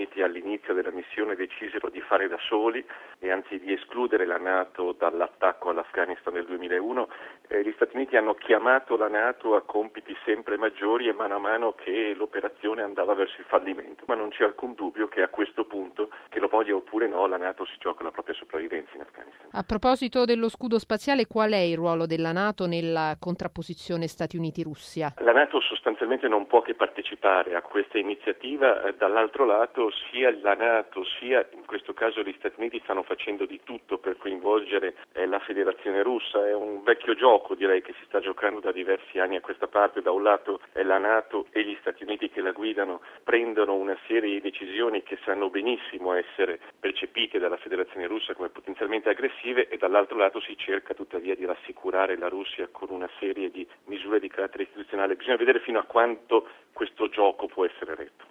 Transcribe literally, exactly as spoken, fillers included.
Uniti all'inizio della missione decisero di fare da soli e anzi di escludere la NATO dall'attacco all'Afghanistan nel duemilauno, eh, gli Stati Uniti hanno chiamato la NATO a compiti sempre maggiori e mano a mano che l'operazione andava verso il fallimento, ma non c'è alcun dubbio che a questo punto, che lo voglia oppure no, la NATO si gioca la propria sopravvivenza in Afghanistan. A proposito dello scudo spaziale, qual è il ruolo della NATO nella contrapposizione Stati Uniti-Russia? La NATO sostanzialmente non può che partecipare a questa iniziativa, eh, dall'altro lato sia la NATO sia in questo caso gli Stati Uniti stanno facendo di tutto per coinvolgere eh, la Federazione Russa. È un vecchio gioco, direi, che si sta giocando da diversi anni a questa parte. Da un lato è la NATO e gli Stati Uniti che la guidano, prendono una serie di decisioni che sanno benissimo essere percepite dalla Federazione Russa come potenzialmente aggressive e dall'altro lato si cerca tuttavia di rassicurare la Russia con una serie di misure di carattere istituzionale. Bisogna vedere fino a quanto questo gioco può essere retto.